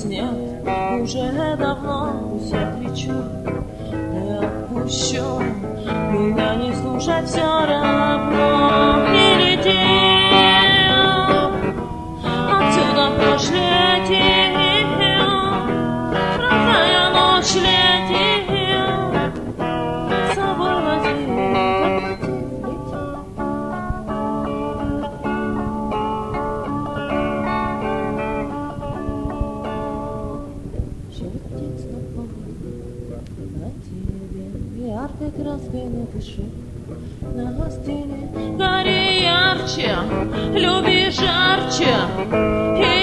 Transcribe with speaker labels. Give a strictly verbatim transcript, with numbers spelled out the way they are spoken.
Speaker 1: нет, уже давно я кричу, не отпущу, меня не слушать все равно, не лети отсюда в ночь летим, родная ночь летим, с собой возьми, как летим, летим. Чертик снова на тебе яркой краской напишу на стене. Гори ярче, люби жарче.